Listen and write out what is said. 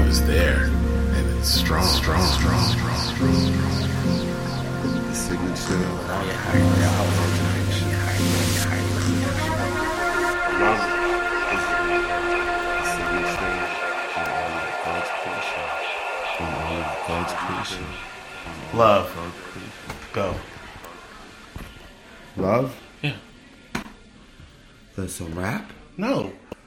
was there, and it's strong. The signature of our Love is the signature of all of God's creation. From all of God's creation. Love. God's creation. Go. Love? Yeah. That's a rap? No.